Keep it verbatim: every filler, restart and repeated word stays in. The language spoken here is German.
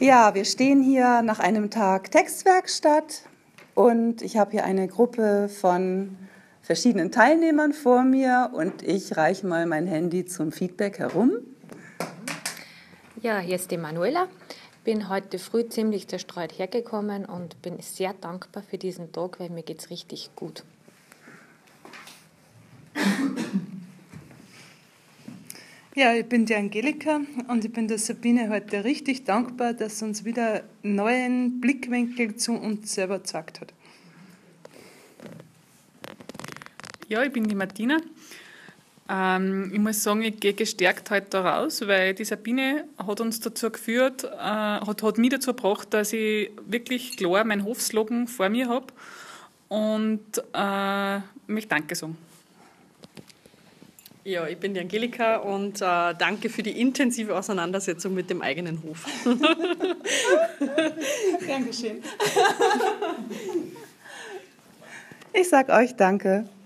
Ja, wir stehen hier nach einem Tag Textwerkstatt und ich habe hier eine Gruppe von verschiedenen Teilnehmern vor mir und ich reiche mal mein Handy zum Feedback herum. Ja, hier ist die Manuela. Bin heute früh ziemlich zerstreut hergekommen und bin sehr dankbar für diesen Tag, weil mir geht es richtig gut. Ja, ich bin die Angelika und ich bin der Sabine heute richtig dankbar, dass sie uns wieder einen neuen Blickwinkel zu uns selber gezeigt hat. Ja, ich bin die Martina. Ähm, ich muss sagen, ich gehe gestärkt heute da raus, weil die Sabine hat uns dazu geführt, äh, hat, hat mich dazu gebracht, dass ich wirklich klar meinen Hofslogan vor mir habe und äh, mich Danke sagen. Ja, ich bin die Angelika und äh, danke für die intensive Auseinandersetzung mit dem eigenen Hof. Dankeschön. Ich sage euch Danke.